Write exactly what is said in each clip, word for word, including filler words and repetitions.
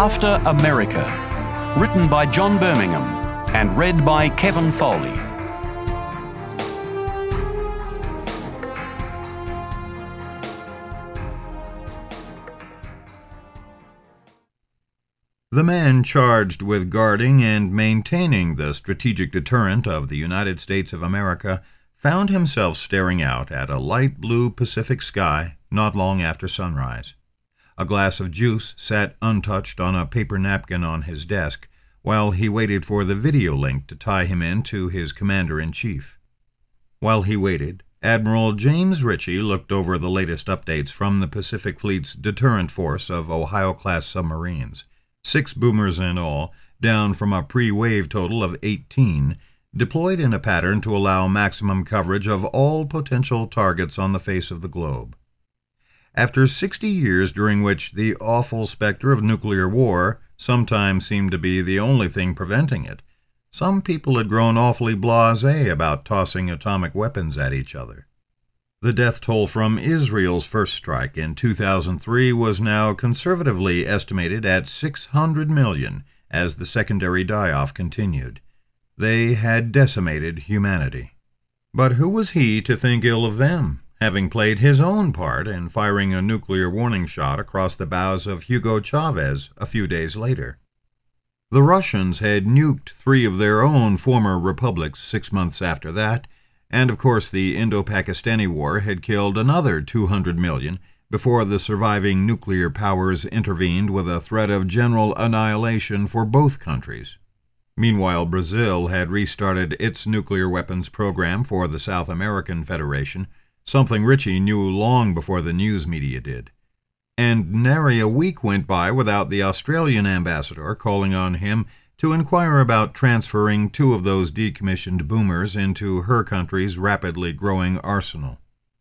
After America, written by John Birmingham and read by Kevin Foley. The man charged with guarding and maintaining the strategic deterrent of the United States of America found himself staring out at a light blue Pacific sky not long after sunrise. A glass of juice sat untouched on a paper napkin on his desk while he waited for the video link to tie him in to his commander-in-chief. While he waited, Admiral James Ritchie looked over the latest updates from the Pacific Fleet's deterrent force of Ohio-class submarines. Six boomers in all, down from a pre-wave total of eighteen, deployed in a pattern to allow maximum coverage of all potential targets on the face of the globe. After sixty years during which the awful specter of nuclear war sometimes seemed to be the only thing preventing it, some people had grown awfully blasé about tossing atomic weapons at each other. The death toll from Israel's first strike in two thousand three was now conservatively estimated at six hundred million as the secondary die-off continued. They had decimated humanity. But who was he to think ill of them, having played his own part in firing a nuclear warning shot across the bows of Hugo Chavez a few days later? The Russians had nuked three of their own former republics six months after that, and of course the Indo-Pakistani War had killed another two hundred million before the surviving nuclear powers intervened with a threat of general annihilation for both countries. Meanwhile, Brazil had restarted its nuclear weapons program for the South American Federation, something Ritchie knew long before the news media did. And nary a week went by without the Australian ambassador calling on him to inquire about transferring two of those decommissioned boomers into her country's rapidly growing arsenal.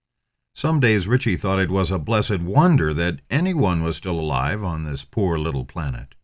Some days Ritchie thought it was a blessed wonder that anyone was still alive on this poor little planet.